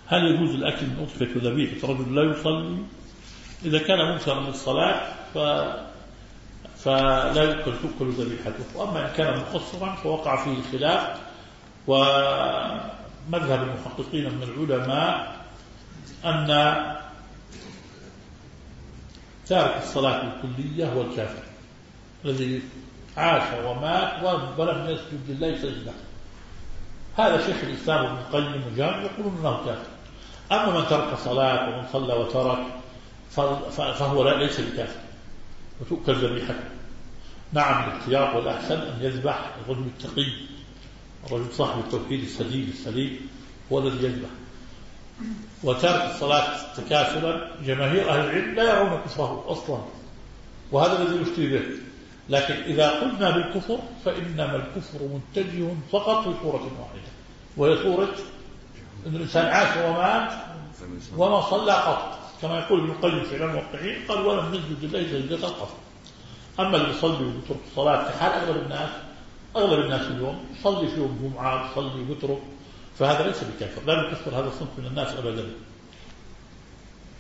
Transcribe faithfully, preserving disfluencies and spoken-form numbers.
هل يجوز الأكل من أضحية وذبيحة رجل لا يصلي؟ إذا كان منكرا للصلاة ف... فلا يؤكل تؤكل ذبيحته، وأما إن كان مقصرا فوقع فيه خلاف، ومذهب المحققين من العلماء أن تارك الصلاة الكلية هو الكافر الذي عاش ومات ولم يسجد لله سجدة. هذا شيخ الإسلام ابن القيم وجامع يقولون أنه كافر. أما من ترك صلاة ومن صلى وترك فهو لا ليس بكافر وتؤكل ذبيحته. نعم الاختيار والأحسن أن يذبح الرجل التقي، الرجل صاحب التوحيد السديد السليم هو الذي يذبح. وتارك الصلاة تكاسلا جماهير أهل العلم لا يرون كفره أصلا، وهذا الذي يشتري به. لكن إذا قلنا بالكفر فإنما الكفر متجه فقط في صورة واحدة، وهي صورة أن الإنسان عاش ومات وما صلى قط، كما يقول ابن القيم في علم الوقعين قال ولم نسجد لله سجدة قط. أما اللي يصلي ويترك الصلاة في حال أغلب الناس أغلب الناس اليوم يصلي في يوم جمعة يصلي ويترك، فهذا ليس بكافر، لا يكفر هذا الصنف من الناس أبدا.